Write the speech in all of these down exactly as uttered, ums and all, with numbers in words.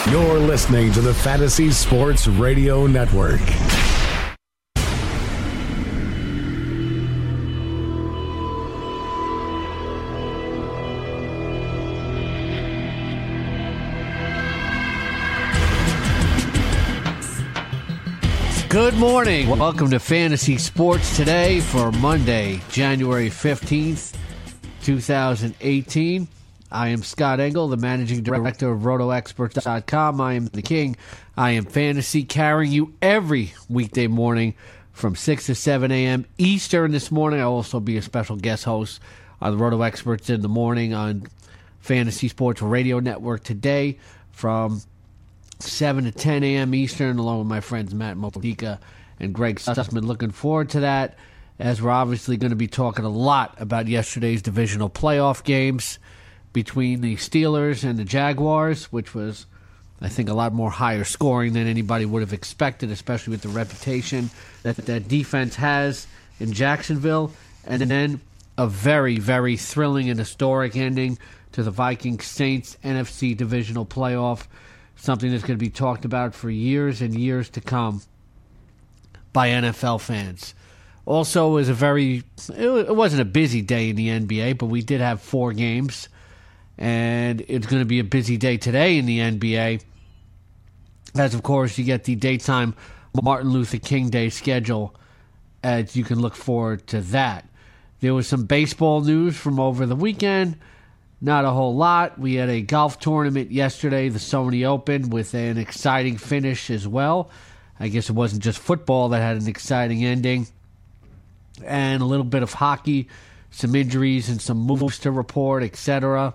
You're listening to the Fantasy Sports Radio Network. Good morning. Welcome to Fantasy Sports Today for Monday, January fifteenth, twenty eighteen. I am Scott Engel, the managing director of roto experts dot com. I am the king. I am fantasy, carrying you every weekday morning from six to seven a.m. Eastern this morning. I'll also be a special guest host on the Roto Experts in the Morning on Fantasy Sports Radio Network today from seven to ten a.m. Eastern, along with my friends Matt Motika and Greg Sussman. Looking forward to that, as we're obviously going to be talking a lot about yesterday's divisional playoff games between the Steelers and the Jaguars, which was, I think, a lot more higher scoring than anybody would have expected, especially with the reputation that that defense has in Jacksonville. And then a very, very thrilling and historic ending to the Vikings-Saints N F C divisional playoff, something that's going to be talked about for years and years to come by N F L fans. Also, it was a very, it wasn't a busy day in the N B A, but we did have four games. And it's going to be a busy day today in the N B A, as, of course, you get the daytime Martin Luther King Day schedule, as you can look forward to that. There was some baseball news from over the weekend. Not a whole lot. We had a golf tournament yesterday, the Sony Open, with an exciting finish as well. I guess it wasn't just football that had an exciting ending. And a little bit of hockey, some injuries and some moves to report, et cetera.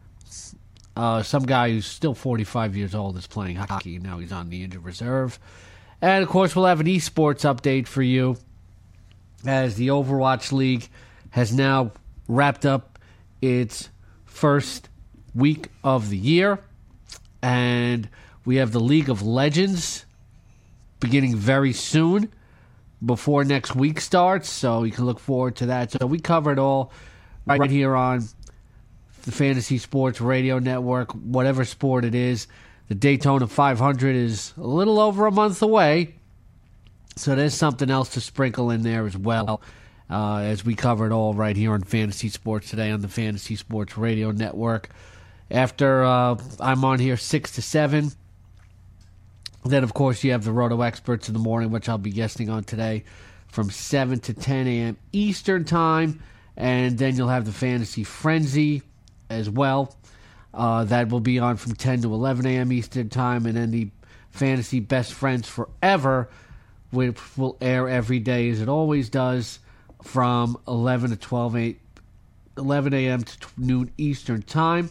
Uh, some guy who's still forty-five years old is playing hockey, and now he's on the injured reserve. And, of course, we'll have an esports update for you, as the Overwatch League has now wrapped up its first week of the year. And we have the League of Legends beginning very soon, before next week starts, so you can look forward to that. So we cover it all right here on the Fantasy Sports Radio Network, whatever sport it is. The Daytona five hundred is a little over a month away, so there's something else to sprinkle in there as well, uh, as we cover it all right here on Fantasy Sports Today on the Fantasy Sports Radio Network. After uh, I'm on here six to seven, then, of course, you have the Roto Experts in the Morning, which I'll be guesting on today from seven to ten a.m. Eastern Time. And then you'll have the Fantasy Frenzy as well. Uh, that will be on from ten to eleven a.m. Eastern Time. And then the Fantasy Best Friends Forever, which will air every day, as it always does, from eleven to twelve eleven a.m. to noon Eastern Time.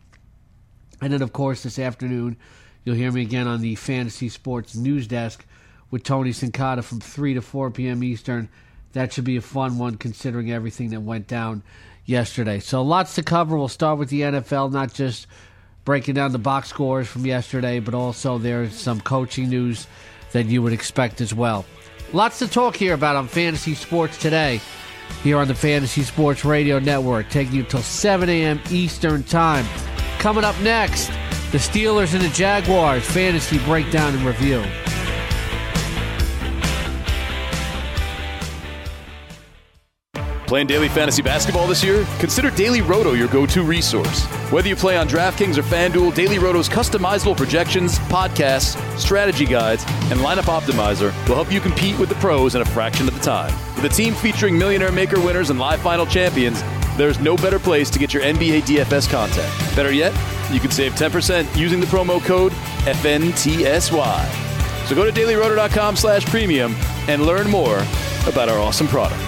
And then, of course, this afternoon, you'll hear me again on the Fantasy Sports News Desk with Tony Sincata from three to four p.m. Eastern. That should be a fun one, considering everything that went down yesterday. So lots to cover. We'll start with the N F L, not just breaking down the box scores from yesterday, but also there's some coaching news that you would expect as well. Lots to talk here about on Fantasy Sports Today, here on the Fantasy Sports Radio Network, taking you till seven a.m. Eastern Time. Coming up next, the Steelers and the Jaguars Fantasy Breakdown and Review. Playing daily fantasy basketball this year? Consider Daily Roto your go-to resource. Whether you play on DraftKings or FanDuel, Daily Roto's customizable projections, podcasts, strategy guides, and lineup optimizer will help you compete with the pros in a fraction of the time. With a team featuring Millionaire Maker winners and live final champions, there's no better place to get your N B A D F S content. Better yet, you can save ten percent using the promo code F N T S Y. So go to daily roto dot com slash premium and learn more about our awesome product.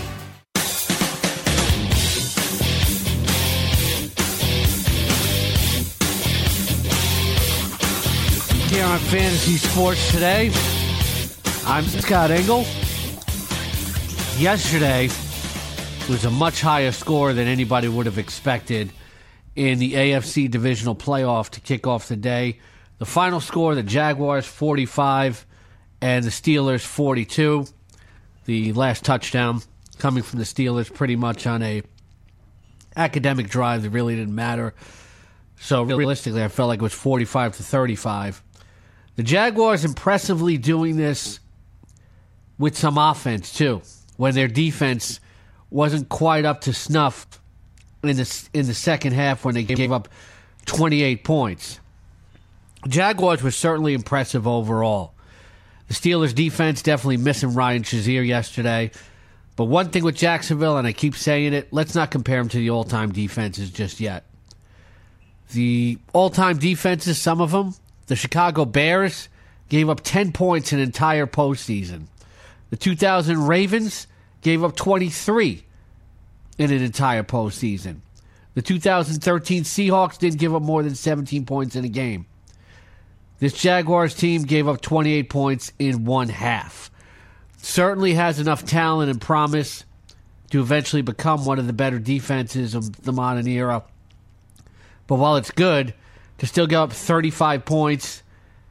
Here on Fantasy Sports Today, I'm Scott Engel. Yesterday was a much higher score than anybody would have expected in the A F C Divisional Playoff to kick off the day. The final score, the Jaguars forty-five and the Steelers forty-two. The last touchdown coming from the Steelers pretty much on a academic drive that really didn't matter. So realistically, I felt like it was forty-five to thirty-five. The Jaguars impressively doing this with some offense, too, when their defense wasn't quite up to snuff in the, in the second half when they gave up twenty-eight points. Jaguars were certainly impressive overall. The Steelers' defense definitely missing Ryan Shazier yesterday. But one thing with Jacksonville, and I keep saying it, let's not compare them to the all-time defenses just yet. The all-time defenses, some of them, the Chicago Bears gave up ten points an entire postseason. The two thousand Ravens gave up twenty-three in an entire postseason. The two thousand thirteen Seahawks didn't give up more than seventeen points in a game. This Jaguars team gave up twenty-eight points in one half. Certainly has enough talent and promise to eventually become one of the better defenses of the modern era. But while it's good to still give up thirty-five points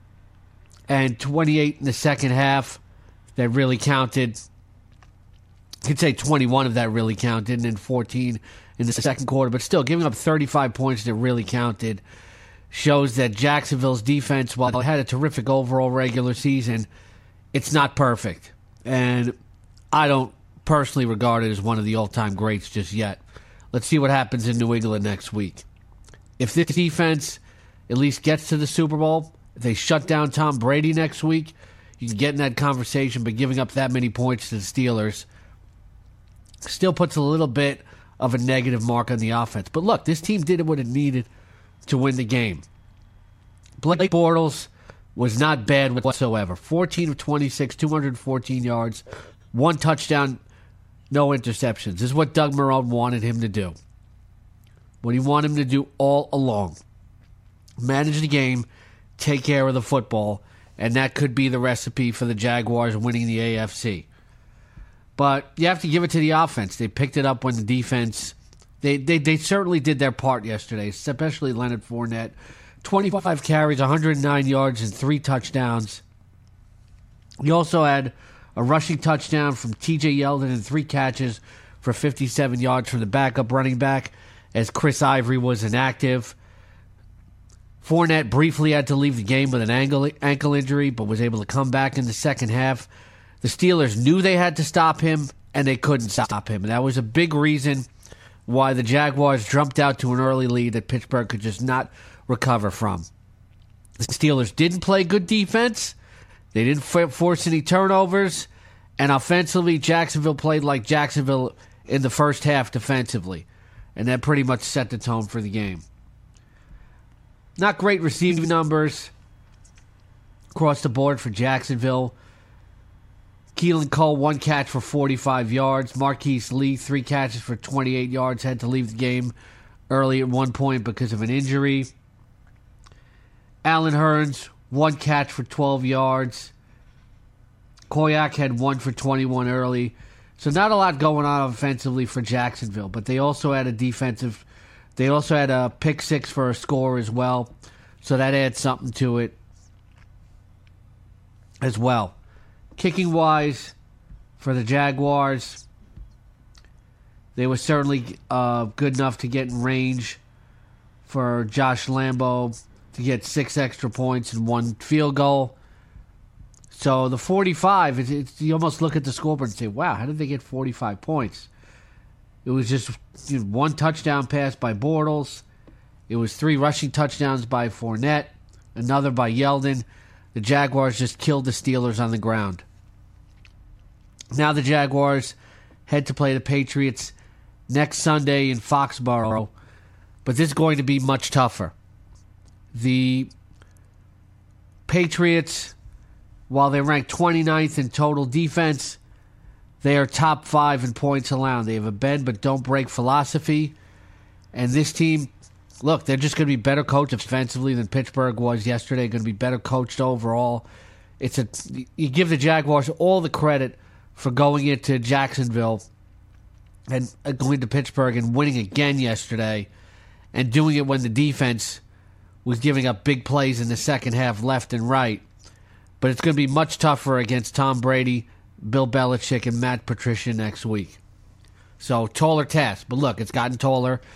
and twenty-eight in the second half, that really counted. You could say twenty-one of that really counted, and then fourteen in the second quarter. But still, giving up thirty-five points that really counted shows that Jacksonville's defense, while it had a terrific overall regular season, it's not perfect. And I don't personally regard it as one of the all-time greats just yet. Let's see what happens in New England next week. If this defense at least gets to the Super Bowl, if they shut down Tom Brady next week, you can get in that conversation, but giving up that many points to the Steelers still puts a little bit of a negative mark on the offense. But look, this team did what it needed to win the game. Blake Bortles was not bad whatsoever. fourteen of twenty-six, two hundred fourteen yards, one touchdown, no interceptions. This is what Doug Marrone wanted him to do. What he wanted him to do all along. Manage the game, take care of the football, and that could be the recipe for the Jaguars winning the A F C. But you have to give it to the offense. They picked it up when the defense... They, they, they certainly did their part yesterday, especially Leonard Fournette. twenty-five carries, one hundred nine yards, and three touchdowns. He also had a rushing touchdown from T J Yeldon and three catches for fifty-seven yards from the backup running back as Chris Ivory was inactive. Fournette briefly had to leave the game with an ankle, ankle injury, but was able to come back in the second half. The Steelers knew they had to stop him, and they couldn't stop him. And that was a big reason why the Jaguars jumped out to an early lead that Pittsburgh could just not recover from. The Steelers didn't play good defense. They didn't force any turnovers. And offensively, Jacksonville played like Jacksonville in the first half defensively. And that pretty much set the tone for the game. Not great receiving numbers across the board for Jacksonville. Keelan Cole, one catch for forty-five yards. Marquise Lee, three catches for twenty-eight yards. Had to leave the game early at one point because of an injury. Allen Hurns, one catch for twelve yards. Koyak had one for twenty-one early. So not a lot going on offensively for Jacksonville, but they also had a defensive... They also had a pick six for a score as well. So that adds something to it as well. Kicking-wise, for the Jaguars, they were certainly uh, good enough to get in range for Josh Lambo to get six extra points and one field goal. So the forty-five, it's, it's, you almost look at the scoreboard and say, wow, how did they get forty-five points? It was just you know, one touchdown pass by Bortles. It was three rushing touchdowns by Fournette, another by Yeldon. The Jaguars just killed the Steelers on the ground. Now the Jaguars head to play the Patriots next Sunday in Foxborough, but this is going to be much tougher. The Patriots, while they rank twenty-ninth in total defense, they are top five in points allowed. They have a bend but don't break philosophy. And this team, look, they're just going to be better coached defensively than Pittsburgh was yesterday. Going to be better coached overall. It's a you give the Jaguars all the credit for going into Jacksonville and going to Pittsburgh and winning again yesterday and doing it when the defense was giving up big plays in the second half left and right. But it's going to be much tougher against Tom Brady, Bill Belichick, and Matt Patricia next week. So, taller task. But look, it's gotten taller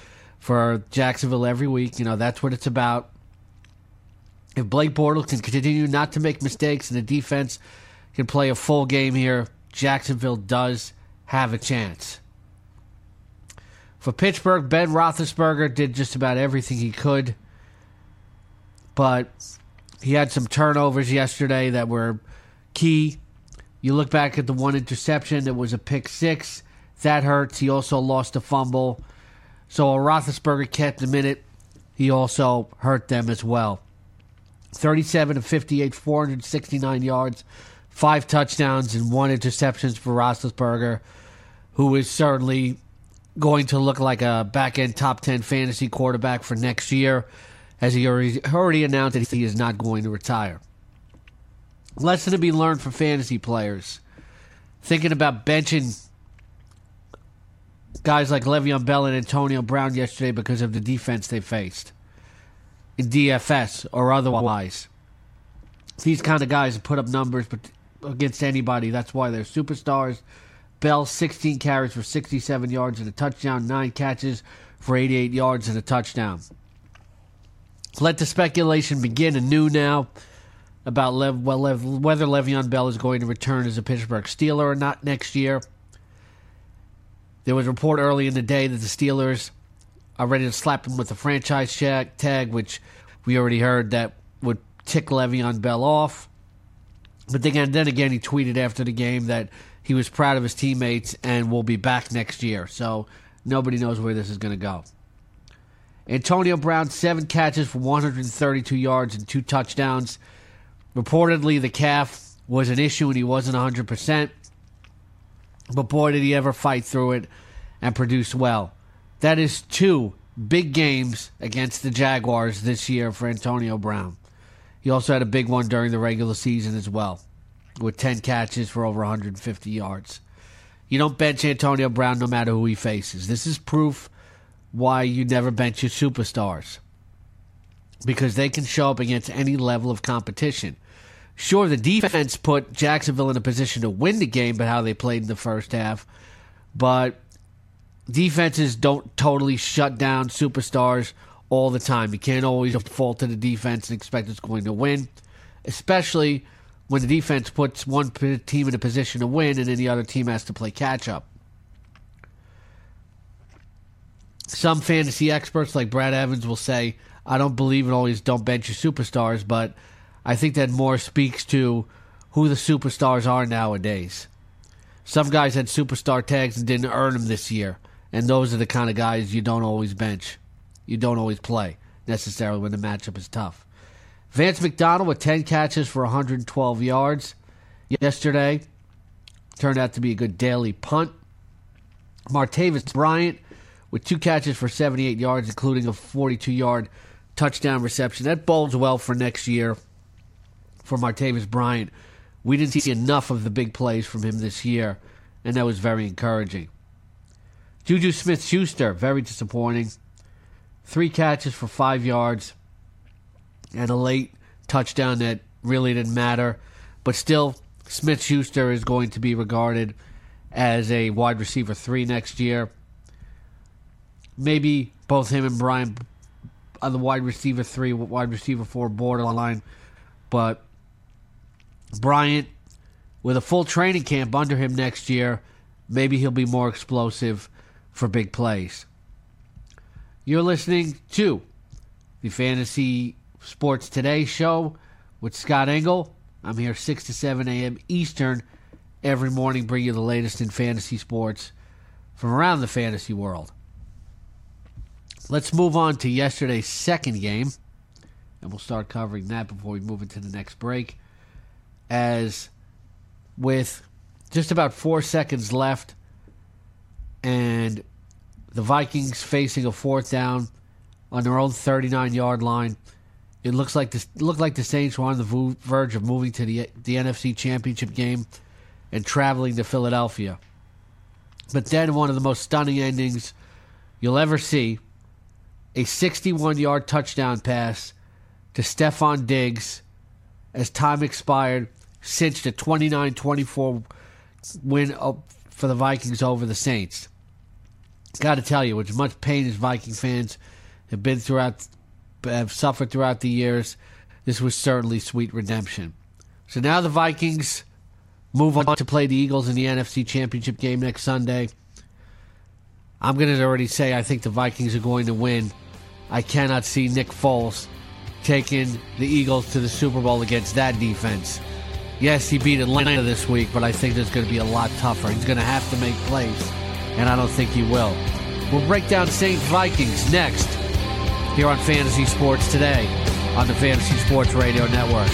for Jacksonville every week. You know, that's what it's about. If Blake Bortles can continue not to make mistakes and the defense can play a full game here, Jacksonville does have a chance. For Pittsburgh, Ben Roethlisberger did just about everything he could, but he had some turnovers yesterday that were key. You look back at the one interception, it was a pick six. That hurts. He also lost a fumble. So Roethlisberger kept him in it. He also hurt them as well. thirty-seven of fifty-eight, four hundred sixty-nine yards, five touchdowns, and one interception for Roethlisberger, who is certainly going to look like a back-end top ten fantasy quarterback for next year, as he already, already announced that he is not going to retire. Lesson to be learned for fantasy players. Thinking about benching guys like Le'Veon Bell and Antonio Brown yesterday because of the defense they faced in D F S or otherwise. These kind of guys put up numbers but against anybody. That's why they're superstars. Bell, sixteen carries for sixty-seven yards and a touchdown, nine catches for eighty-eight yards and a touchdown. Let the speculation begin anew now about Lev, well, Lev, whether Le'Veon Bell is going to return as a Pittsburgh Steeler or not next year. There was a report early in the day that the Steelers are ready to slap him with a franchise tag, which we already heard that would tick Le'Veon Bell off. But then, then again, he tweeted after the game that he was proud of his teammates and will be back next year. So nobody knows where this is going to go. Antonio Brown, seven catches for one hundred thirty-two yards and two touchdowns. Reportedly, the calf was an issue and he wasn't one hundred percent. But boy, did he ever fight through it and produce well. That is two big games against the Jaguars this year for Antonio Brown. He also had a big one during the regular season as well, with ten catches for over one hundred fifty yards. You don't bench Antonio Brown no matter who he faces. This is proof why you never bench your superstars, because they can show up against any level of competition. Sure, the defense put Jacksonville in a position to win the game, but how they played in the first half. But defenses don't totally shut down superstars all the time. You can't always default to the defense and expect it's going to win, especially when the defense puts one team in a position to win and then the other team has to play catch-up. Some fantasy experts like Brad Evans will say, I don't believe in always don't bench your superstars, but I think that more speaks to who the superstars are nowadays. Some guys had superstar tags and didn't earn them this year, and those are the kind of guys you don't always bench. You don't always play, necessarily, when the matchup is tough. Vance McDonald with ten catches for one hundred twelve yards yesterday. Turned out to be a good daily punt. Martavis Bryant with two catches for seventy-eight yards, including a forty-two-yard touchdown reception. That bodes well for next year for Martavis Bryant. We didn't see enough of the big plays from him this year, and that was very encouraging. Juju Smith-Schuster, very disappointing. Three catches for five yards and a late touchdown that really didn't matter. But still, Smith-Schuster is going to be regarded as a wide receiver three next year. Maybe both him and Brian are the wide receiver three, wide receiver four borderline. But Bryant, with a full training camp under him next year, maybe he'll be more explosive for big plays. You're listening to the Fantasy Sports Today show with Scott Engel. I'm here six to seven a.m. Eastern every morning, bring you the latest in fantasy sports from around the fantasy world. Let's move on to yesterday's second game, and we'll start covering that before we move into the next break. As with just about four seconds left and the Vikings facing a fourth down on their own thirty-nine-yard line, it looks like this looked like the Saints were on the verge of moving to the the N F C Championship game and traveling to Philadelphia. But then one of the most stunning endings you'll ever see, a sixty-one-yard touchdown pass to Stephon Diggs as time expired, cinched a twenty-nine twenty-four win for the Vikings over the Saints. got to tell you, as much pain as Viking fans have been throughout, have suffered throughout the years, this was certainly sweet redemption. So now the Vikings move on to play the Eagles in the N F C Championship game next Sunday. I'm going to already say I think the Vikings are going to win. I cannot see Nick Foles taking the Eagles to the Super Bowl against that defense. Yes, he beat Atlanta this week, but I think it's going to be a lot tougher. He's going to have to make plays, and I don't think he will. We'll break down Saints Vikings next here on Fantasy Sports Today on the Fantasy Sports Radio Network.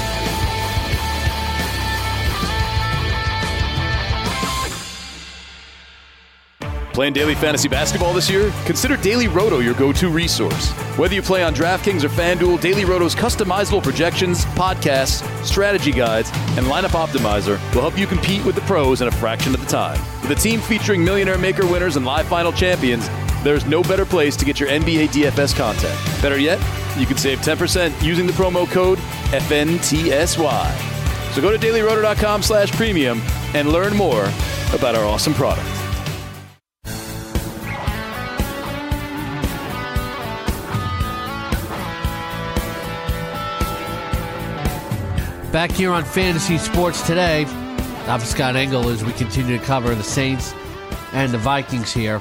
Playing daily fantasy basketball this year? Consider Daily Roto your go-to resource. Whether you play on DraftKings or FanDuel, Daily Roto's customizable projections, podcasts, strategy guides, and lineup optimizer will help you compete with the pros in a fraction of the time. With a team featuring Millionaire Maker winners and live final champions, there's no better place to get your N B A D F S content. Better yet, you can save ten percent using the promo code F N T S Y. So go to dailyroto.com slash premium and learn more about our awesome product. Back here on Fantasy Sports Today, I'm Scott Engel as we continue to cover the Saints and the Vikings here.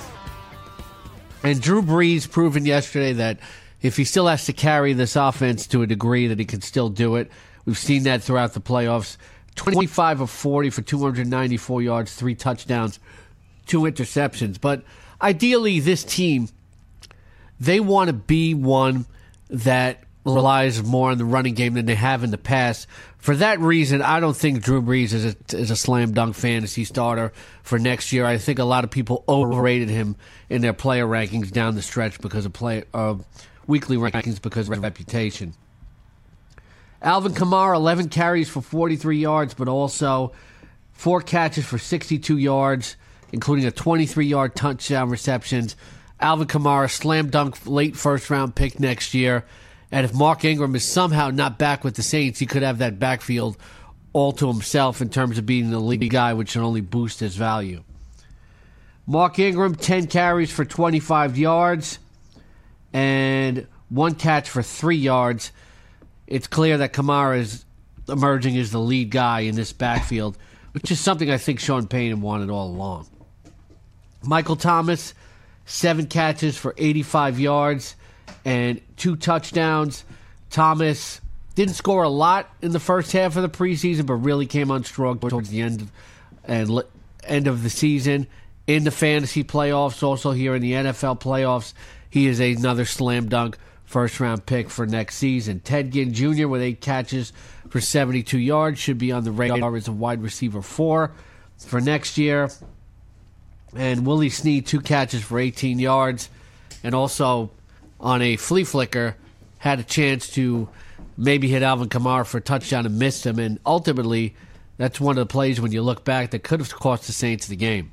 And Drew Brees proven yesterday that if he still has to carry this offense to a degree, that he can still do it. We've seen that throughout the playoffs. twenty-five of forty for two hundred ninety-four yards, three touchdowns, two interceptions. But ideally, this team, they want to be one that relies more on the running game than they have in the past. For that reason, I don't think Drew Brees is a, is a slam dunk fantasy starter for next year. I think a lot of people overrated him in their player rankings down the stretch because of play, uh, weekly rankings because of reputation. Alvin Kamara, eleven carries for forty-three yards, but also four catches for sixty-two yards, including a twenty-three-yard touchdown reception. Alvin Kamara, slam dunk late first-round pick next year. And if Mark Ingram is somehow not back with the Saints, he could have that backfield all to himself in terms of being the lead guy, which should only boost his value. Mark Ingram, ten carries for twenty-five yards and one catch for three yards. It's clear that Kamara is emerging as the lead guy in this backfield, which is something I think Sean Payton wanted all along. Michael Thomas, seven catches for eighty-five yards and two touchdowns. Thomas didn't score a lot in the first half of the preseason, but really came on strong towards the end of, and end of the season. In the fantasy playoffs, also here in the N F L playoffs, he is another slam dunk first-round pick for next season. Ted Ginn Junior with eight catches for seventy-two yards should be on the radar as a wide receiver four for next year. And Willie Snead, two catches for eighteen yards, and also on a flea flicker, had a chance to maybe hit Alvin Kamara for a touchdown and missed him. And ultimately, that's one of the plays when you look back that could have cost the Saints the game.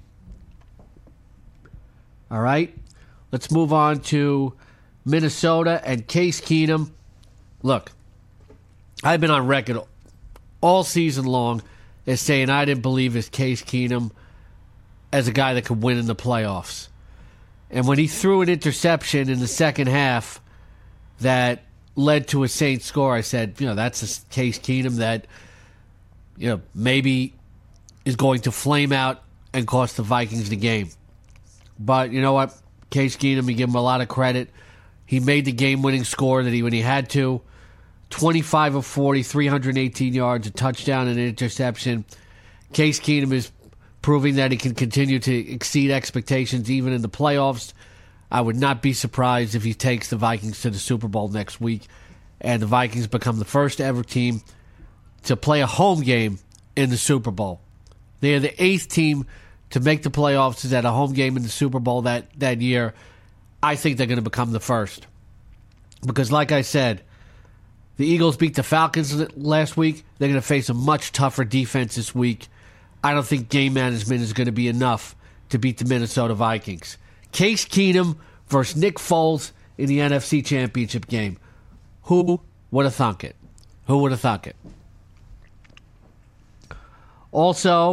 All right, let's move on to Minnesota and Case Keenum. Look, I've been on record all season long as saying I didn't believe as Case Keenum as a guy that could win in the playoffs. And when he threw an interception in the second half that led to a Saints score, I said, you know, that's a Case Keenum that, you know, maybe is going to flame out and cost the Vikings the game. But you know what? Case Keenum, we give him a lot of credit. He made the game-winning score that he when he had to. twenty-five of forty, three hundred eighteen yards, a touchdown and an interception. Case Keenum is proving that he can continue to exceed expectations even in the playoffs. I would not be surprised if he takes the Vikings to the Super Bowl next week and the Vikings become the first ever team to play a home game in the Super Bowl. They are the eighth team to make the playoffs at a home game in the Super Bowl that, that year. I think they're going to become the first. Because like I said, the Eagles beat the Falcons last week. They're going to face a much tougher defense this week. I don't think game management is going to be enough to beat the Minnesota Vikings. Case Keenum versus Nick Foles in the N F C Championship game. Who would have thunk it? Who would have thunk it? Also,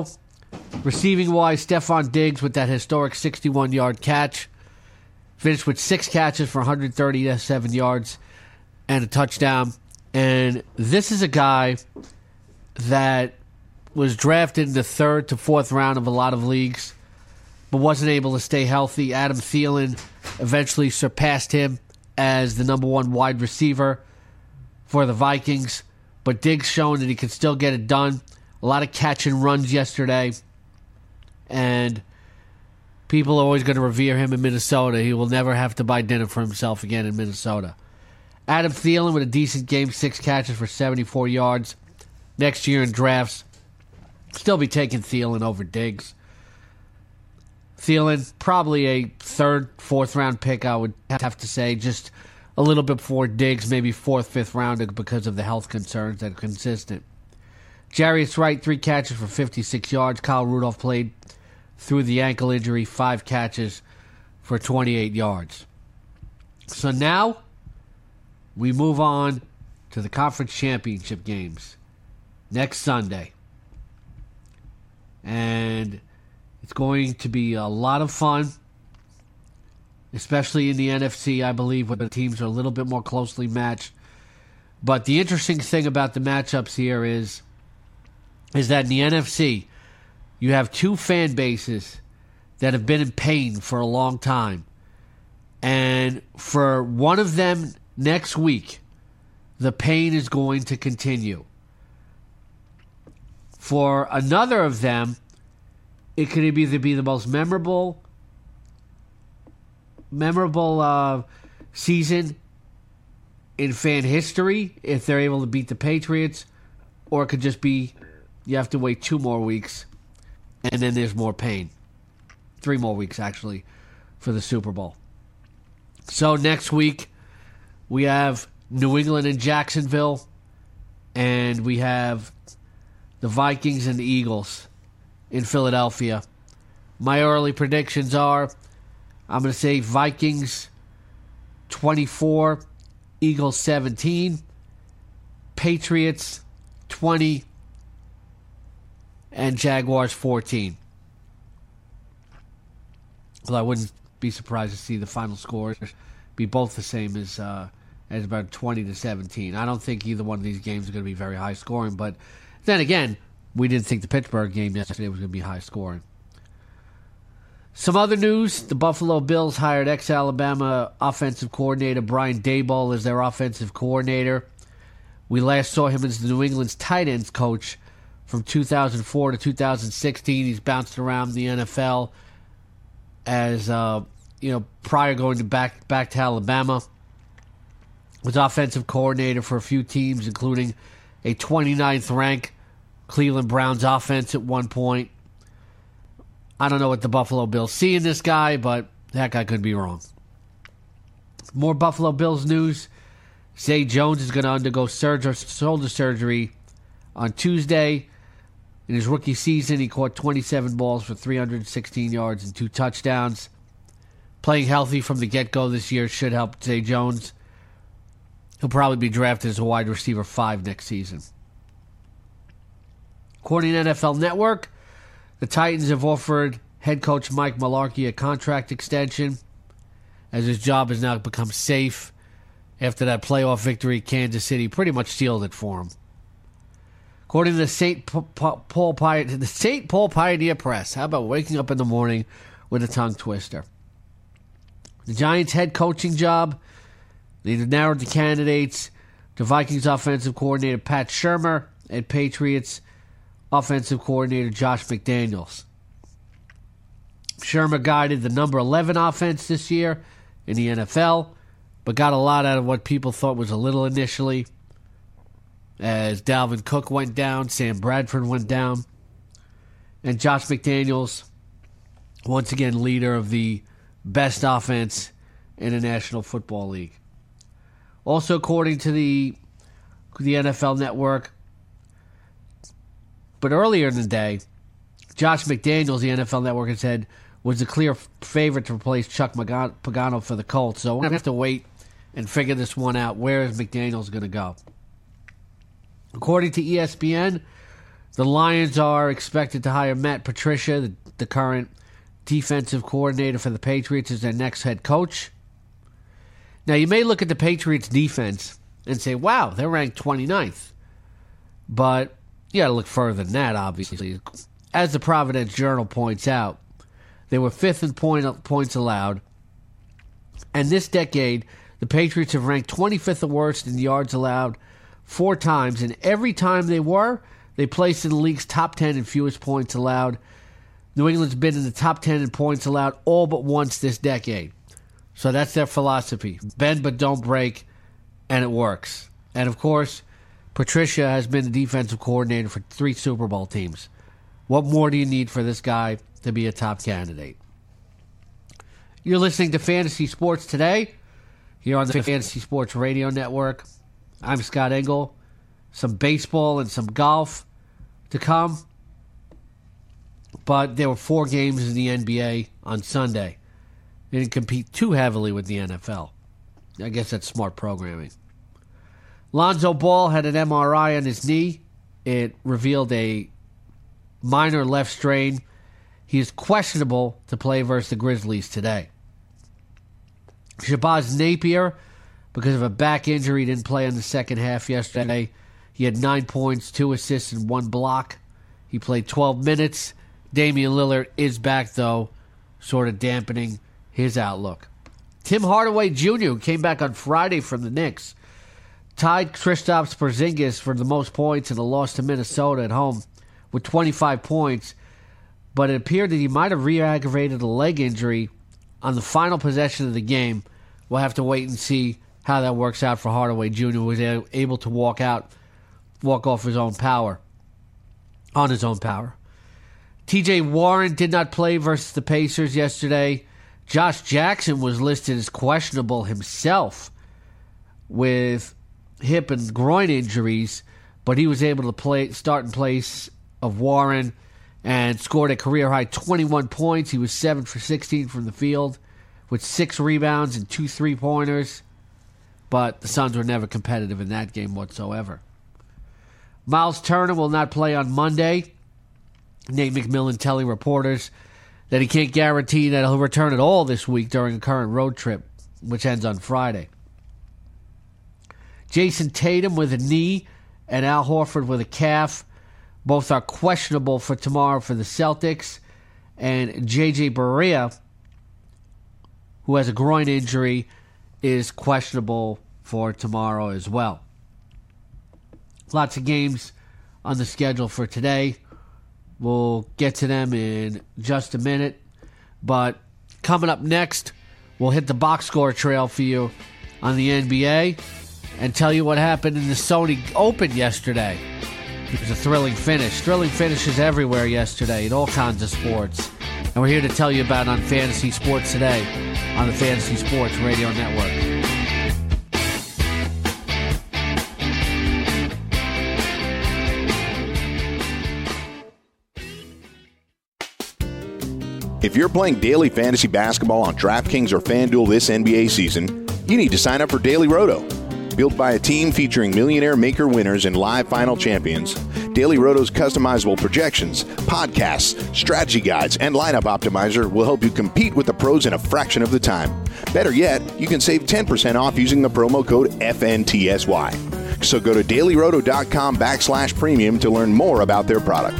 Receiving-wise, Stephon Diggs with that historic sixty-one-yard catch. Finished with six catches for one hundred thirty-seven yards and a touchdown. And this is a guy that was drafted in the third to fourth round of a lot of leagues, but wasn't able to stay healthy. Adam Thielen eventually surpassed him as the number one wide receiver for the Vikings. But Diggs showing that he can still get it done. A lot of catch and runs yesterday. And people are always going to revere him in Minnesota. He will never have to buy dinner for himself again in Minnesota. Adam Thielen with a decent game, six catches for seventy-four yards. Next year in drafts, still be taking Thielen over Diggs. Thielen, probably a third, fourth round pick, I would have to say. Just a little bit before Diggs, maybe fourth, fifth rounder because of the health concerns that are consistent. Jarius Wright, three catches for fifty-six yards. Kyle Rudolph played through the ankle injury, five catches for twenty-eight yards. So now we move on to the conference championship games next Sunday. And it's going to be a lot of fun, especially in the N F C, I believe, where the teams are a little bit more closely matched. But the interesting thing about the matchups here is, is that in the N F C, you have two fan bases that have been in pain for a long time. And for one of them next week, the pain is going to continue. For another of them, it could either be the most memorable memorable uh, season in fan history if they're able to beat the Patriots, or it could just be you have to wait two more weeks and then there's more pain. Three more weeks, actually, for the Super Bowl. So next week, we have New England and Jacksonville, and we have the Vikings and the Eagles in Philadelphia. My early predictions are, I'm going to say Vikings twenty-four, Eagles seventeen, Patriots twenty, and Jaguars fourteen. Well, I wouldn't be surprised to see the final scores be both the same as uh, as about twenty to seventeen. I don't think either one of these games are going to be very high scoring, but then again, we didn't think the Pittsburgh game yesterday was going to be high scoring. Some other news, the Buffalo Bills hired ex-Alabama offensive coordinator Brian Daboll as their offensive coordinator. We last saw him as the New England's tight ends coach from two thousand four to two thousand sixteen. He's bounced around the N F L as, uh, you know, prior going to back, back to Alabama. Was offensive coordinator for a few teams, including a twenty-ninth ranked Cleveland Browns offense at one point. I don't know what the Buffalo Bills see in this guy, but heck, I could be wrong. More Buffalo Bills news. Zay Jones is going to undergo surgery, shoulder surgery on Tuesday. In his rookie season, he caught twenty-seven balls for three hundred sixteen yards and two touchdowns. Playing healthy from the get-go this year should help Zay Jones. He'll probably be drafted as a wide receiver five next season. According to N F L Network, the Titans have offered head coach Mike Mularkey a contract extension, as his job has now become safe after that playoff victory. Kansas City pretty much sealed it for him. According to the Saint Paul Pioneer, the Saint Paul Pioneer Press, how about waking up in the morning with a tongue twister? The Giants' head coaching job, they narrowed the candidates to Vikings offensive coordinator Pat Shurmur and Patriots offensive coordinator Josh McDaniels. Shurmur guided the number eleven offense this year in the N F L, but got a lot out of what people thought was a little initially, as Dalvin Cook went down, Sam Bradford went down, and Josh McDaniels, once again leader of the best offense in the National Football League. Also, according to the, the N F L Network, but earlier in the day, Josh McDaniels, the N F L Network had said, was the clear favorite to replace Chuck Pagano for the Colts. So we're going to have to wait and figure this one out. Where is McDaniels going to go? According to E S P N, The Lions are expected to hire Matt Patricia, the, the current defensive coordinator for the Patriots, as their next head coach. Now, you may look at the Patriots' defense and say, wow, they're ranked twenty-ninth. But you got to look further than that, obviously. As the Providence Journal points out, they were fifth in point, points allowed. And this decade, the Patriots have ranked twenty-fifth or worst in yards allowed four times. And every time they were, they placed in the league's top ten in fewest points allowed. New England's been in the top ten in points allowed all but once this decade. So that's their philosophy. Bend but don't break, and it works. And of course, Patricia has been the defensive coordinator for three Super Bowl teams. What more do you need for this guy to be a top candidate? You're listening to Fantasy Sports Today here on the Fantasy Sports Radio Network. I'm Scott Engel. Some baseball and some golf to come. But there were four games in the N B A on Sunday. They didn't compete too heavily with the N F L. I guess that's smart programming. Lonzo Ball had an M R I on his knee. It revealed a minor left strain. He is questionable to play versus the Grizzlies today. Shabazz Napier, because of a back injury, didn't play in the second half yesterday. He had nine points, two assists, and one block. He played twelve minutes. Damian Lillard is back, though, sort of dampening his outlook. Tim Hardaway Junior, who came back on Friday from the Knicks, tied Kristaps Porzingis for the most points in a loss to Minnesota at home with twenty-five points, but it appeared that he might have re-aggravated a leg injury on the final possession of the game. We'll have to wait and see how that works out for Hardaway Junior, who was able to walk out, walk off his own power, on his own power. T J Warren did not play versus the Pacers yesterday. Josh Jackson was listed as questionable himself with hip and groin injuries, but he was able to play start in place of Warren and scored a career-high twenty-one points. He was seven for sixteen from the field with six rebounds and two three-pointers, but the Suns were never competitive in that game whatsoever. Miles Turner will not play on Monday. Nate McMillan telling reporters that he can't guarantee that he'll return at all this week during a current road trip, which ends on Friday. Jason Tatum with a knee and Al Horford with a calf. Both are questionable for tomorrow for the Celtics. And J J Barea, who has a groin injury, is questionable for tomorrow as well. Lots of games on the schedule for today. We'll get to them in just a minute. But coming up next, we'll hit the box score trail for you on the N B A and tell you what happened in the Sony Open yesterday. It was a thrilling finish. Thrilling finishes everywhere yesterday in all kinds of sports. And we're here to tell you about it on Fantasy Sports Today on the Fantasy Sports Radio Network. If you're playing daily fantasy basketball on DraftKings or FanDuel this N B A season, you need to sign up for Daily Roto. Built by a team featuring millionaire maker winners and live final champions, Daily Roto's customizable projections, podcasts, strategy guides, and lineup optimizer will help you compete with the pros in a fraction of the time. Better yet, you can save ten percent off using the promo code F N T S Y. So go to dailyroto.com backslash premium to learn more about their product.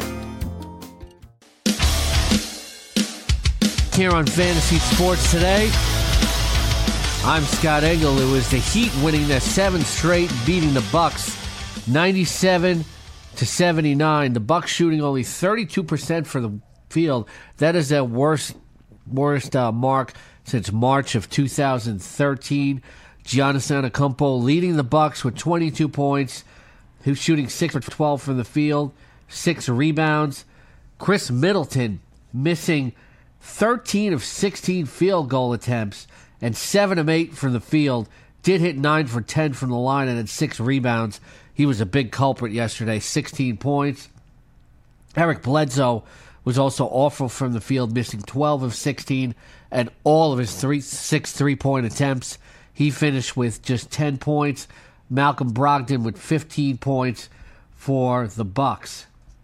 Here on Fantasy Sports Today, I'm Scott Engel. It was the Heat winning their seventh straight, beating the Bucks ninety-seven to seventy-nine. The Bucks shooting only thirty-two percent for the field. That is their worst worst uh, mark since March of two thousand thirteen. Giannis Antetokounmpo leading the Bucks with twenty-two points. He was shooting six for twelve from the field, six rebounds. Chris Middleton missing thirteen of sixteen field goal attempts and seven of eight from the field. Did hit nine for ten from the line and had six rebounds. He was a big culprit yesterday, sixteen points. Eric Bledsoe was also awful from the field, missing twelve of sixteen and all of his three, six three-point attempts. He finished with just ten points. Malcolm Brogdon with fifteen points for the Bucks.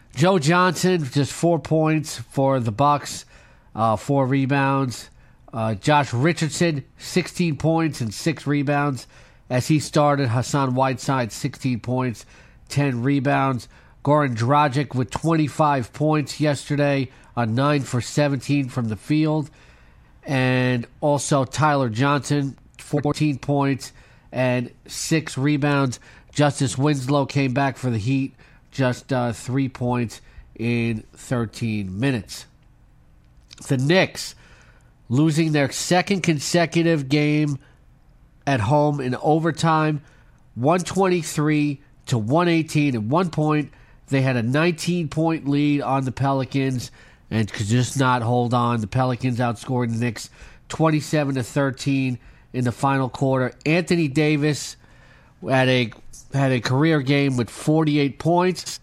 Joe Johnson, just four points for the Bucks, uh, four rebounds. Uh, Josh Richardson, sixteen points and six rebounds as he started. Hassan Whiteside, sixteen points, ten rebounds. Goran Dragic with twenty-five points yesterday, a nine for seventeen from the field. And also Tyler Johnson, fourteen points and six rebounds. Justice Winslow came back for the Heat, just uh, three points in thirteen minutes. The Knicks losing their second consecutive game at home in overtime, one twenty-three to one eighteen. At one point, they had a nineteen-point lead on the Pelicans and could just not hold on. The Pelicans outscored the Knicks twenty-seven to thirteen in the final quarter. Anthony Davis had a had a career game with forty-eight points.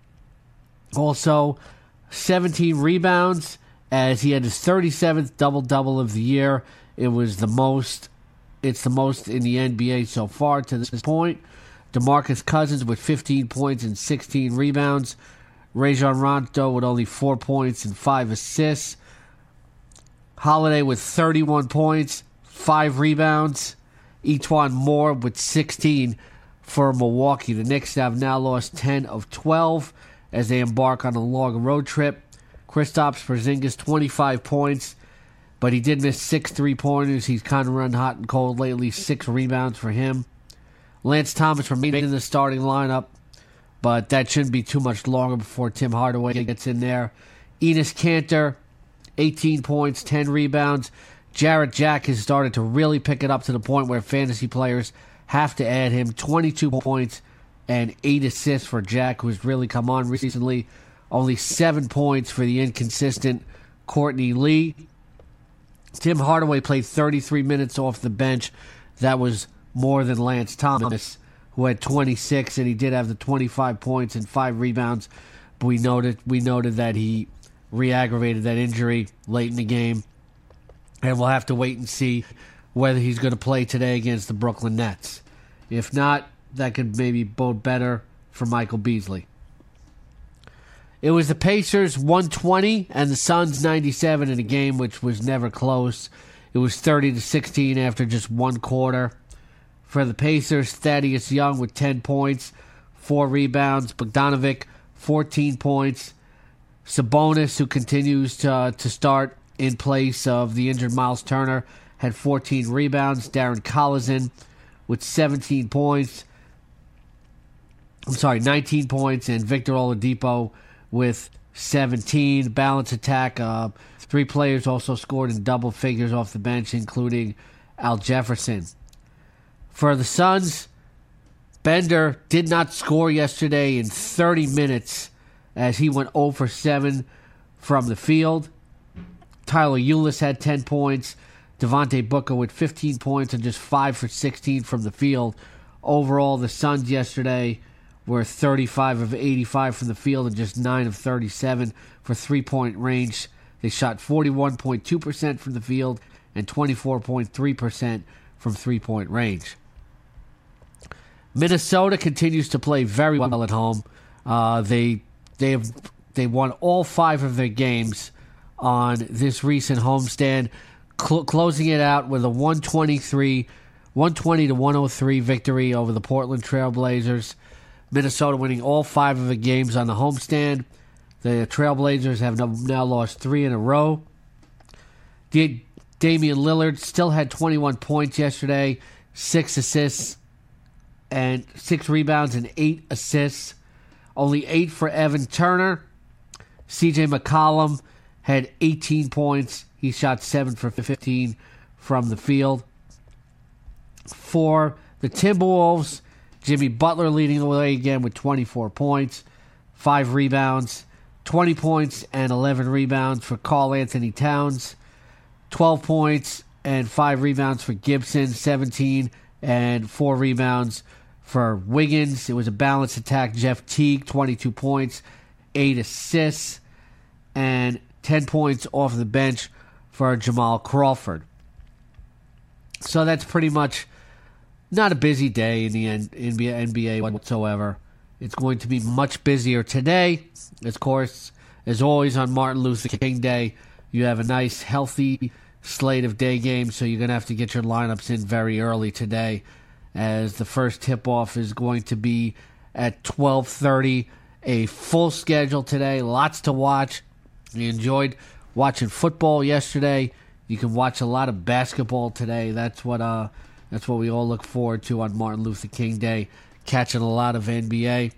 Also, seventeen rebounds as he had his thirty-seventh double-double of the year. It was the most it's the most in the N B A so far to this point. DeMarcus Cousins with fifteen points and sixteen rebounds. Rajon Rondo with only four points and five assists. Holiday with thirty-one points, five rebounds. Etuan Moore with sixteen for Milwaukee. The Knicks have now lost ten of twelve as they embark on a long road trip. Kristaps Porzingis, twenty-five points, but he did miss six three-pointers. He's kind of run hot and cold lately. Six rebounds for him. Lance Thomas remained in the starting lineup, but that shouldn't be too much longer before Tim Hardaway gets in there. Enes Kanter, eighteen points, ten rebounds. Jarrett Jack has started to really pick it up to the point where fantasy players have to add him. twenty-two points and eight assists for Jack, who's really come on recently. Only seven points for the inconsistent Courtney Lee. Tim Hardaway played thirty-three minutes off the bench. That was more than Lance Thomas, who had twenty-six, and he did have the twenty-five points and five rebounds. But we noted we noted that he re-aggravated that injury late in the game. And we'll have to wait and see whether he's going to play today against the Brooklyn Nets. If not, that could maybe bode better for Michael Beasley. It was the Pacers one twenty and the Suns ninety-seven in a game which was never close. It was thirty to sixteen after just one quarter. For the Pacers, Thaddeus Young with ten points, four rebounds. Bogdanovic, fourteen points. Sabonis, who continues to, uh, to start in place of the injured Miles Turner, had fourteen rebounds. Darren Collison with seventeen points. I'm sorry, nineteen points. And Victor Oladipo with seventeen. Balance attack. Uh, three players also scored in double figures off the bench, including Al Jefferson. For the Suns, Bender did not score yesterday in thirty minutes as he went zero for seven from the field. Tyler Ulis had ten points. Devontae Booker with fifteen points and just five for sixteen from the field. Overall, the Suns yesterday were thirty-five of eighty-five from the field and just nine of thirty-seven for three-point range. They shot forty-one point two percent from the field and twenty-four point three percent from three-point range. Minnesota continues to play very well at home. Uh, they they have they won all five of their games on this recent homestand, cl- closing it out with a one twenty-three, one twenty to one oh three victory over the Portland Trail Blazers. Minnesota winning all five of the games on the homestand. The Trailblazers have now lost three in a row. D- Damian Lillard still had twenty-one points yesterday, six assists, and six rebounds and eight assists. Only eight for Evan Turner. C J McCollum had eighteen points. He shot seven for fifteen from the field. For the Timberwolves, Jimmy Butler leading the way again with twenty-four points, five rebounds, twenty points and eleven rebounds for Karl Anthony Towns, twelve points and five rebounds for Gibson, seventeen and four rebounds for Wiggins. It was a balanced attack. Jeff Teague, twenty-two points, eight assists, and ten points off the bench for Jamal Crawford. So that's pretty much not a busy day in the N B A whatsoever. It's going to be much busier today. Of course, as always on Martin Luther King Day, you have a nice, healthy slate of day games, so you're going to have to get your lineups in very early today, as the first tip-off is going to be at twelve thirty. A full schedule today, lots to watch. You enjoyed watching football yesterday. You can watch a lot of basketball today. That's what uh, that's what we all look forward to on Martin Luther King Day, catching a lot of N B A.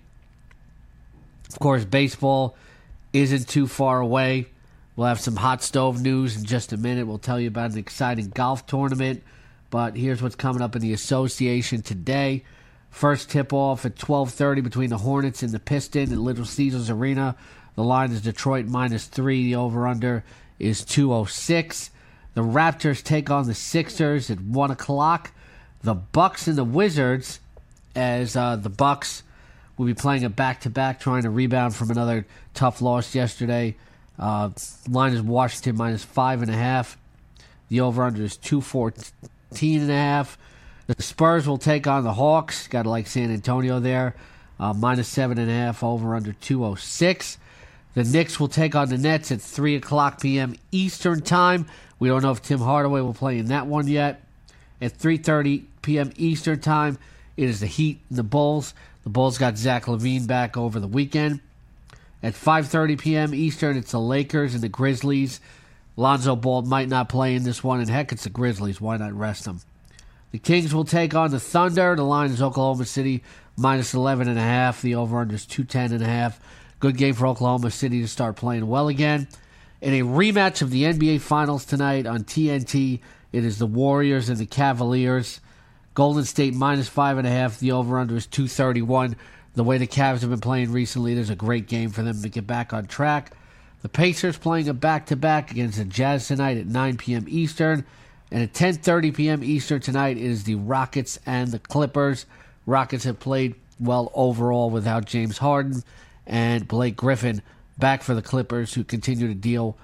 Of course, baseball isn't too far away. We'll have some hot stove news in just a minute. We'll tell you about an exciting golf tournament. But here's what's coming up in the association today. First tip-off at twelve thirty between the Hornets and the Pistons at Little Caesars Arena. The line is Detroit minus three. The over-under is two oh six. The Raptors take on the Sixers at one o'clock. The Bucks and the Wizards, as uh, the Bucks will be playing a back-to-back, trying to rebound from another tough loss yesterday. Uh, line is Washington minus five and a half. The over-under is two fourteen and a half. The Spurs will take on the Hawks. Got to like San Antonio there. Uh, minus seven and a half, over-under two oh six. The Knicks will take on the Nets at three o'clock p.m. Eastern Time. We don't know if Tim Hardaway will play in that one yet. At three thirty p.m. Eastern Time, it is the Heat and the Bulls. The Bulls got Zach LaVine back over the weekend. At five thirty p.m. Eastern, it's the Lakers and the Grizzlies. Lonzo Ball might not play in this one, and heck, it's the Grizzlies. Why not rest them? The Kings will take on the Thunder. The line is Oklahoma City minus eleven and a half. The over-under is two ten and a half. Good game for Oklahoma City to start playing well again. In a rematch of the N B A Finals tonight on T N T, it is the Warriors and the Cavaliers. Golden State minus five and a half. The over-under is two thirty-one. The way the Cavs have been playing recently, it is a great game for them to get back on track. The Pacers playing a back-to-back against the Jazz tonight at nine p.m. Eastern. And at ten thirty p.m. Eastern tonight, it is the Rockets and the Clippers. Rockets have played well overall without James Harden and Blake Griffin back for the Clippers, who continue to deal.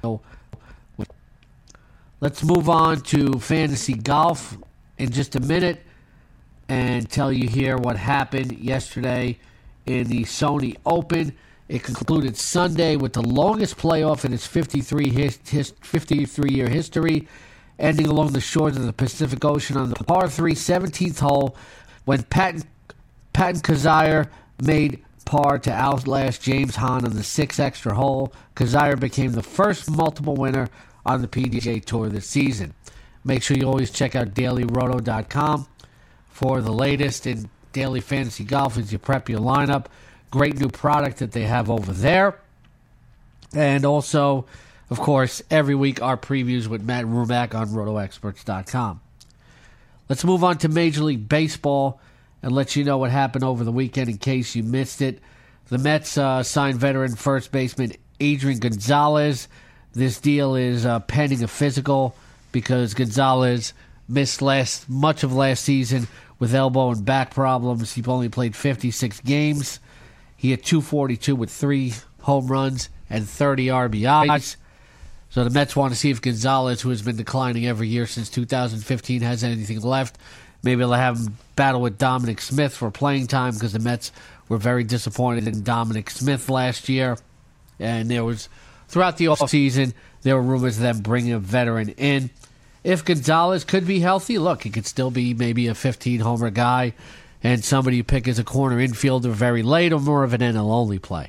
Let's move on to fantasy golf in just a minute and tell you here what happened yesterday in the Sony Open. It concluded Sunday with the longest playoff in its fifty-three-year history, ending along the shores of the Pacific Ocean on the par three seventeenth hole when Patton, Patton Kizzire made par to outlast James Hahn on the sixth extra hole. Kizzire became the first multiple winner on the P G A Tour this season. Make sure you always check out daily roto dot com for the latest in daily fantasy golf as you prep your lineup. Great new product that they have over there. And also, of course, every week our previews with Matt Rumack on roto experts dot com. Let's move on to Major League Baseball and let you know what happened over the weekend in case you missed it. The Mets uh, signed veteran first baseman Adrian Gonzalez. This deal is uh, pending a physical because Gonzalez missed last much of last season with elbow and back problems. He only played fifty-six games. He had two forty-two with three home runs and thirty R B Is. So the Mets want to see if Gonzalez, who has been declining every year since two thousand fifteen, has anything left. Maybe they'll have him battle with Dominic Smith for playing time because the Mets were very disappointed in Dominic Smith last year. And there was, throughout the offseason, there were rumors of them bringing a veteran in. If Gonzalez could be healthy, look, he could still be maybe a fifteen-homer guy and somebody you pick as a corner infielder very late or more of an N L-only play.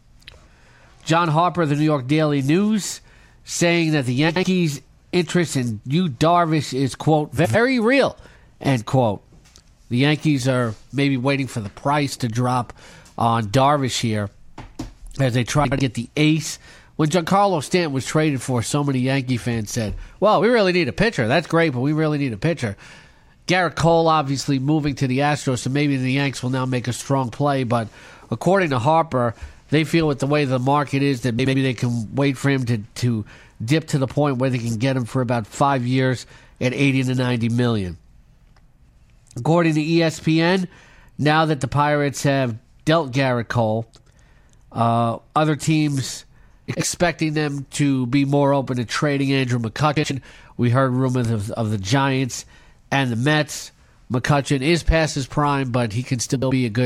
John Harper of the New York Daily News saying that the Yankees' interest in Yu Darvish is, quote, very real, end quote. The Yankees are maybe waiting for the price to drop on Darvish here as they try to get the ace. When Giancarlo Stanton was traded for, so many Yankee fans said, well, we really need a pitcher. That's great, but we really need a pitcher. Garrett Cole obviously moving to the Astros, so maybe the Yanks will now make a strong play. But according to Harper, they feel with the way the market is that maybe they can wait for him to, to dip to the point where they can get him for about five years at eighty to ninety million. According to E S P N, now that the Pirates have dealt Garrett Cole, uh, other teams expecting them to be more open to trading Andrew McCutchen. We heard rumors of, of the Giants and the Mets. McCutchen is past his prime, but he can still be a good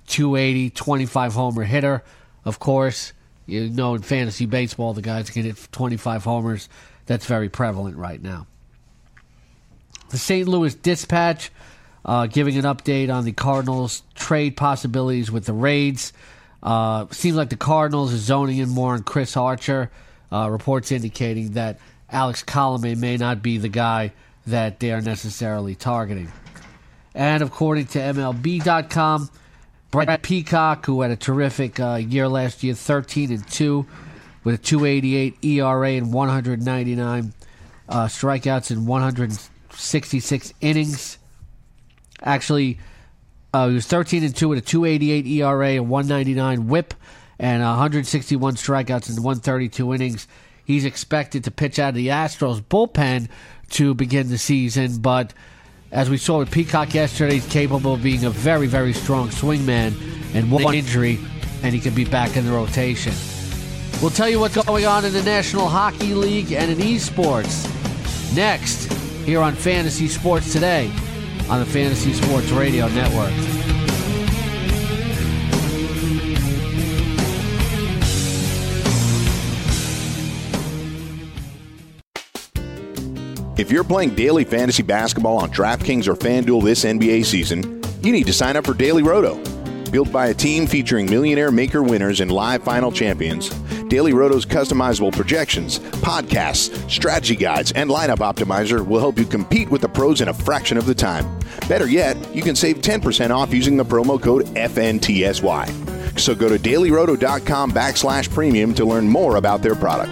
two eighty, twenty-five homer hitter. Of course, you know in fantasy baseball, the guys can hit twenty-five homers. That's very prevalent right now. The Saint Louis Dispatch uh, giving an update on the Cardinals' trade possibilities with the Raids. Uh, seems like the Cardinals are zoning in more on Chris Archer. Uh, reports indicating that Alex Colomé may not be the guy that they are necessarily targeting. And according to M L B dot com, Brett Peacock, who had a terrific uh, year last year, thirteen and two, with a two eighty-eight E R A and one ninety-nine uh, strikeouts in one hundred sixty-six innings. Actually, uh, he was thirteen and two with a two eighty-eight E R A and one ninety-nine whip and one hundred sixty-one strikeouts in one thirty-two innings. He's expected to pitch out of the Astros bullpen to begin the season, but as we saw with Peacock yesterday, he's capable of being a very, very strong swingman, and one injury, and he could be back in the rotation. We'll tell you what's going on in the National Hockey League and in esports next here on Fantasy Sports Today on the Fantasy Sports Radio Network. If you're playing daily fantasy basketball on DraftKings or FanDuel this N B A season, you need to sign up for Daily Roto. Built by a team featuring millionaire maker winners and live final champions, Daily Roto's customizable projections, podcasts, strategy guides, and lineup optimizer will help you compete with the pros in a fraction of the time. Better yet, you can save ten percent off using the promo code F N T S Y. So go to dailyroto.com backslash premium to learn more about their product.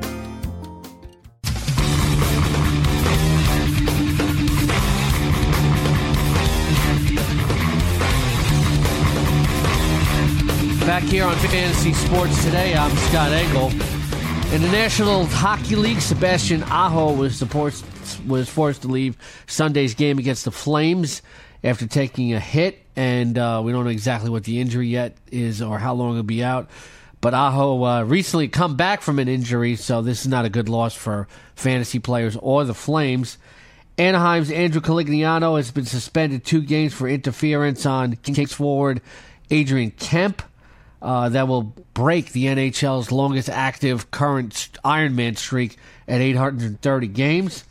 Back here on Fantasy Sports Today, I'm Scott Engel. In the National Hockey League, Sebastian Aho was, forced, was forced to leave Sunday's game against the Flames after taking a hit, and uh, we don't know exactly what the injury yet is or how long he'll be out. But Aho uh, recently come back from an injury, so this is not a good loss for fantasy players or the Flames. Anaheim's Andrew Caligiano has been suspended two games for interference on Kings forward Adrian Kemp. Uh, that will break the N H L's longest active current Ironman streak at eight hundred thirty games.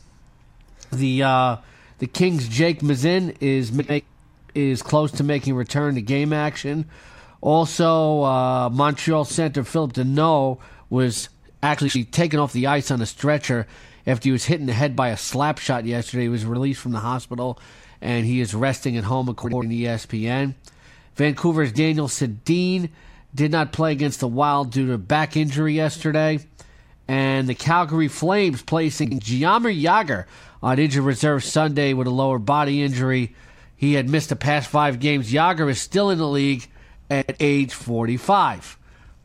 The uh, the Kings' Jake Mazin is make, is close to making a return to game action. Also, uh, Montreal center Philip Deneau was actually taken off the ice on a stretcher after he was hit in the head by a slap shot yesterday. He was released from the hospital, and he is resting at home, according to E S P N. Vancouver's Daniel Sedin did not play against the Wild due to a back injury yesterday. And the Calgary Flames placing Jaromir Jagr on injured reserve Sunday with a lower body injury. He had missed the past five games. Jagr is still in the league at age forty-five.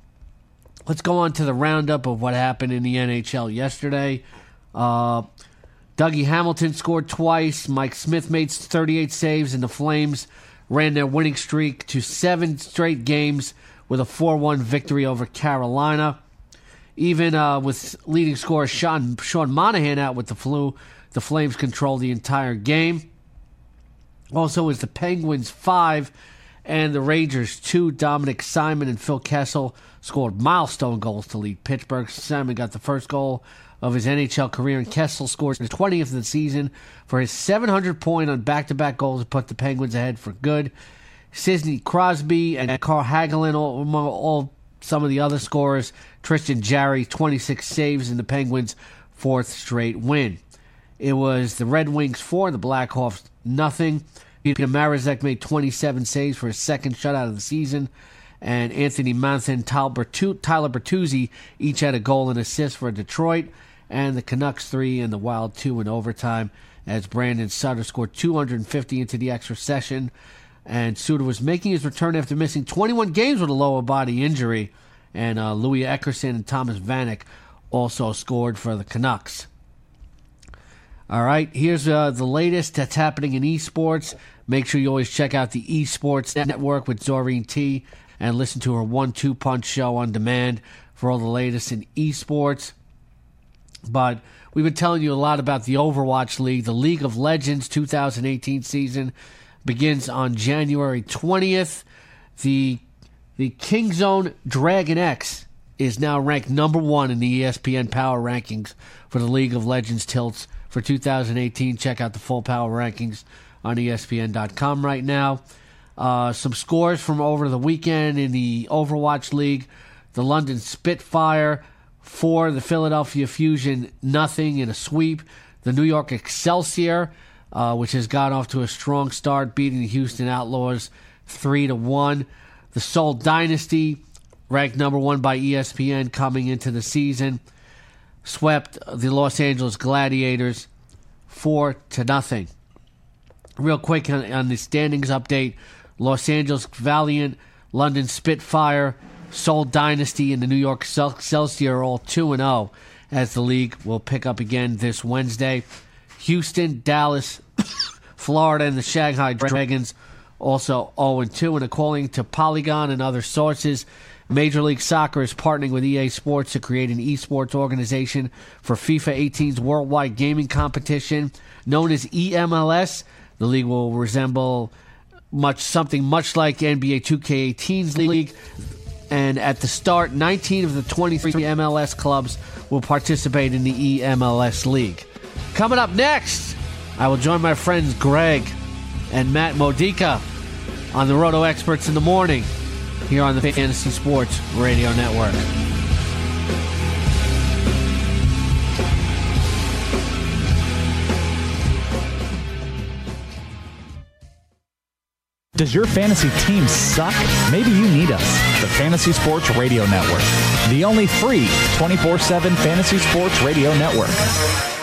Let's go on to the roundup of what happened in the N H L yesterday. Uh, Dougie Hamilton scored twice. Mike Smith made thirty-eight saves, and the Flames ran their winning streak to seven straight games with a four one victory over Carolina. Even uh, with leading scorer Sean, Sean Monahan out with the flu, the Flames controlled the entire game. Also was the Penguins five and the Rangers two. Dominic Simon and Phil Kessel scored milestone goals to lead Pittsburgh. Simon got the first goal of his N H L career, and Kessel scored the twentieth of the season for his seven hundredth point on back-to-back goals to put the Penguins ahead for good. Sidney Crosby and Carl Hagelin, all, among all some of the other scorers. Tristan Jarry, twenty-six saves in the Penguins' fourth straight win. It was the Red Wings four, the Blackhawks nothing. Peter Mrazek made twenty-seven saves for his second shutout of the season, and Anthony Mantha and Tyler Bertuzzi each had a goal and assist for Detroit, and the Canucks three and the Wild two in overtime, as Brandon Sutter scored two hundred fifty into the extra session. And Suter was making his return after missing twenty-one games with a lower body injury. And uh, Louis Eckerson and Thomas Vanek also scored for the Canucks. All right, here's uh, the latest that's happening in esports. Make sure you always check out the Esports Network with Doreen T. and listen to her one two punch show on demand for all the latest in esports. But we've been telling you a lot about the Overwatch League. The League of Legends two thousand eighteen season begins on January twentieth. The the King Zone Dragon X is now ranked number one in the E S P N Power Rankings for the League of Legends Tilts for two thousand eighteen. Check out the full Power Rankings on E S P N dot com right now. Uh, some scores from over the weekend in the Overwatch League. The London Spitfire four, the Philadelphia Fusion nothing in a sweep. The New York Excelsior, uh, which has got off to a strong start, beating the Houston Outlaws three to one. The Seoul Dynasty, ranked number one by E S P N coming into the season, swept the Los Angeles Gladiators four to nothing. Real quick on, on the standings update, Los Angeles Valiant, London Spitfire, Seoul Dynasty, and the New York Excelsior are all two and oh as the league will pick up again this Wednesday. Houston, Dallas, Florida, and the Shanghai Dragons also oh and two. And according to Polygon and other sources, Major League Soccer is partnering with E A Sports to create an esports organization for FIFA eighteen's worldwide gaming competition known as E M L S. The league will resemble much something much like N B A two K eighteen's league. And at the start, nineteen of the twenty-three M L S clubs will participate in the E M L S league. Coming up next, I will join my friends Greg and Matt Modica on the Roto Experts in the Morning here on the Fantasy Sports Radio Network. Does your fantasy team suck? Maybe you need us, the Fantasy Sports Radio Network, the only free twenty-four seven Fantasy Sports Radio Network.